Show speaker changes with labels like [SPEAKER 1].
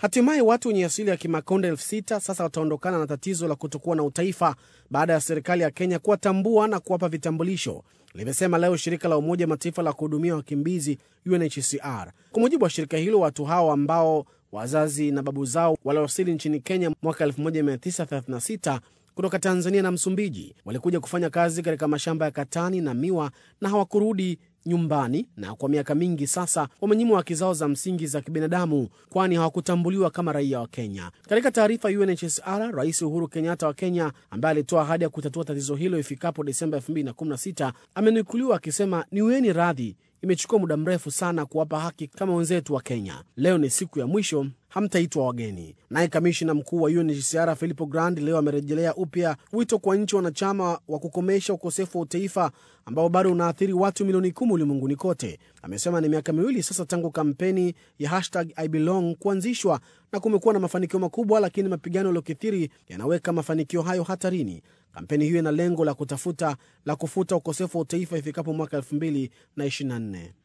[SPEAKER 1] Hatimaye watu wenye asili ya Kimakonde 6,000 sasa wataondokana na tatizo la kutokuwa na utaifa baada ya serikali ya Kenya kuwatambua na kuwapa vitambulisho, limesema leo shirika la Umoja Mataifa la kuhudumia wakimbizi UNHCR. Kwa mujibu wa shirika hilo, watu hao ambao wazazi na babu zao waliwasili nchini Kenya mwaka 1936 kutoka Tanzania na Msumbiji walikuja kufanya kazi katika mashamba ya katani na miwa na hawakurudi nyumbani, na kwa miaka mingi sasa wamenyimwa haki zao za msingi za kibinadamu kwani hawakutambuliwa kama raia wa Kenya. Katika taarifa UNHCR, Rais Uhuru Kenyatta wa Kenya, ambaye alitoa ahadi ya kutatua tatizo hilo ifikapo Desemba 2016, amenukuliwa akisema, "Niweni radhi, imechukua muda mrefu sana kuwapa haki kama wenzetu wa Kenya. Leo ni siku ya mwisho, hamtaitwa wageni." Naye kamishna mkuu wa UNHCR Filippo Grandi leo amerejelea upya wito kwa nchi wanachama wa kukomesha ukosefu wa utaifa ambao bado unaathiri watu milioni 10 ulimwenguni kote. Amesema ni miaka 2 sasa tangu kampeni ya #IBelong kuanzishwa na kumekuwa na mafanikio makubwa, lakini mapigano yaliyokithiri yanaweka mafanikio hayo hatarini. Kampeni hiyo ina lengo la kufuta ukosefu wa utaifa ifikapo mwaka 2024.